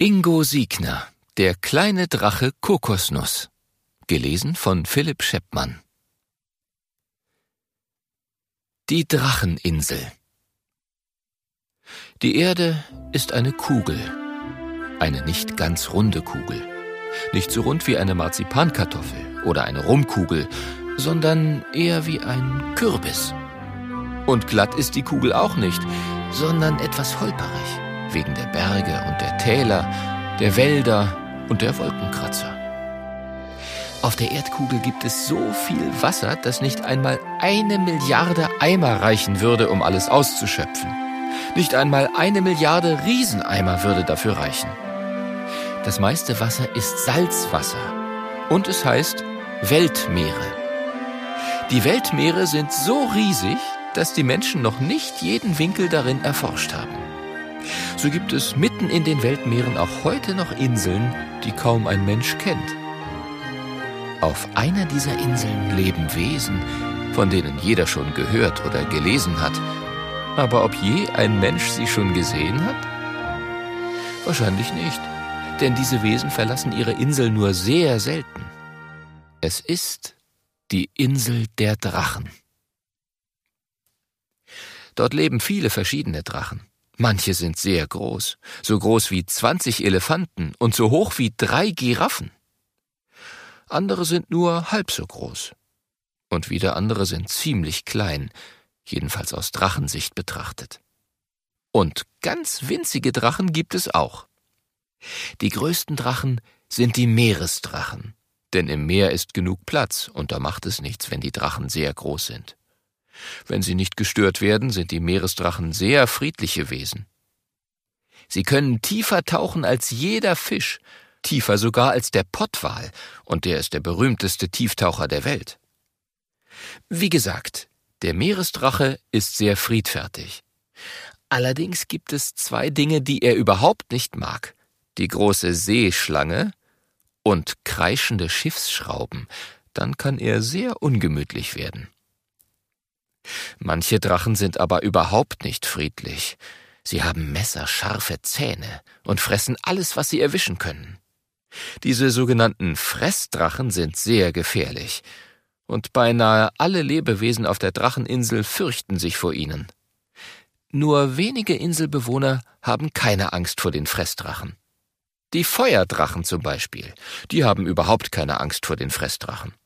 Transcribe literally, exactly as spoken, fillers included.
Ingo Siegner, der kleine Drache Kokosnuss. Gelesen von Philipp Scheppmann. Die Dracheninsel. Die Erde ist eine Kugel. Eine nicht ganz runde Kugel. Nicht so rund wie eine Marzipankartoffel oder eine Rumkugel, sondern eher wie ein Kürbis. Und glatt ist die Kugel auch nicht, sondern etwas holperig, wegen der Berge und der Täler, der Wälder und der Wolkenkratzer. Auf der Erdkugel gibt es so viel Wasser, dass nicht einmal eine Milliarde Eimer reichen würde, um alles auszuschöpfen. Nicht einmal eine Milliarde Rieseneimer würde dafür reichen. Das meiste Wasser ist Salzwasser und es heißt Weltmeere. Die Weltmeere sind so riesig, dass die Menschen noch nicht jeden Winkel darin erforscht haben. So gibt es mitten in den Weltmeeren auch heute noch Inseln, die kaum ein Mensch kennt. Auf einer dieser Inseln leben Wesen, von denen jeder schon gehört oder gelesen hat. Aber ob je ein Mensch sie schon gesehen hat? Wahrscheinlich nicht, denn diese Wesen verlassen ihre Insel nur sehr selten. Es ist die Insel der Drachen. Dort leben viele verschiedene Drachen. Manche sind sehr groß, so groß wie zwanzig Elefanten und so hoch wie drei Giraffen. Andere sind nur halb so groß. Und wieder andere sind ziemlich klein, jedenfalls aus Drachensicht betrachtet. Und ganz winzige Drachen gibt es auch. Die größten Drachen sind die Meeresdrachen, denn im Meer ist genug Platz und da macht es nichts, wenn die Drachen sehr groß sind. Wenn sie nicht gestört werden, sind die Meeresdrachen sehr friedliche Wesen. Sie können tiefer tauchen als jeder Fisch, tiefer sogar als der Pottwal, und der ist der berühmteste Tieftaucher der Welt. Wie gesagt, der Meeresdrache ist sehr friedfertig. Allerdings gibt es zwei Dinge, die er überhaupt nicht mag: die große Seeschlange und kreischende Schiffsschrauben. Dann kann er sehr ungemütlich werden. Manche Drachen sind aber überhaupt nicht friedlich. Sie haben messerscharfe Zähne und fressen alles, was sie erwischen können. Diese sogenannten Fressdrachen sind sehr gefährlich, und beinahe alle Lebewesen auf der Dracheninsel fürchten sich vor ihnen. Nur wenige Inselbewohner haben keine Angst vor den Fressdrachen. Die Feuerdrachen zum Beispiel, die haben überhaupt keine Angst vor den Fressdrachen.